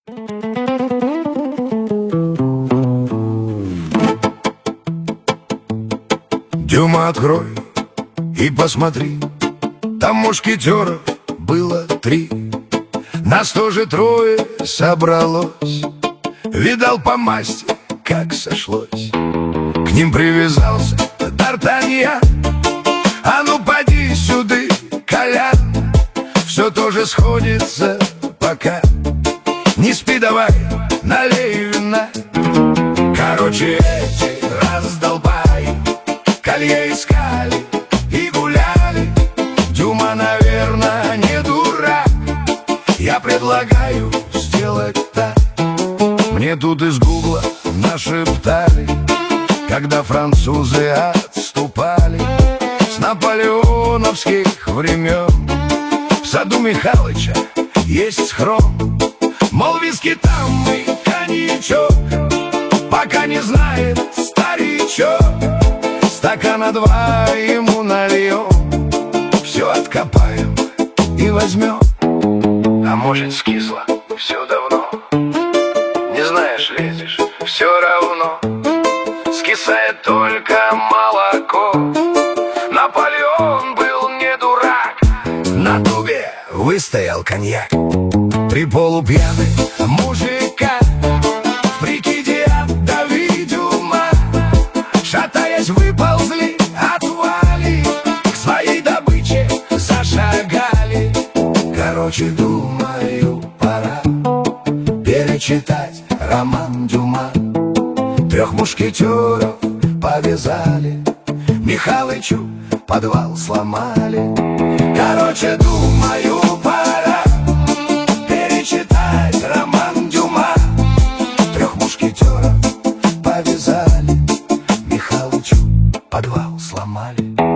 Дюма, открой и посмотри, там мушкетеров было 3, нас тоже 3 собралось. Видал по масти, как сошлось. К ним привязался Д'Артаньян. А ну поди сюды, Колян. Все тоже сходится пока. Не спи давай, налей вина. Короче, эти раздолбай колье искали и гуляли. Дюма, наверное, не дурак. Я предлагаю сделать так. Мне тут из гугла нашептали, когда французы отступали с наполеоновских времен. В саду Михалыча есть схрон, мол, виски там и коньячок, пока не знает старичок. Стакана 2 ему нальем, все откопаем и возьмем. А может, скисло все давно, не знаешь, лезешь, все равно. Скисает только молоко. Наполеон был не дурак. На трубе выстоял коньяк. 3 полупьяных мужика в прикиде отдали Дюма, шатаясь, выползли от Вали, к своей добыче зашагали. Короче, думаю, пора перечитать роман Дюма. 3 мушкетеров повязали, Михалычу подвал сломали. Короче, думаю, пора перечитать роман Дюма. 3 мушкетеров повязали, Михалычу подвал сломали.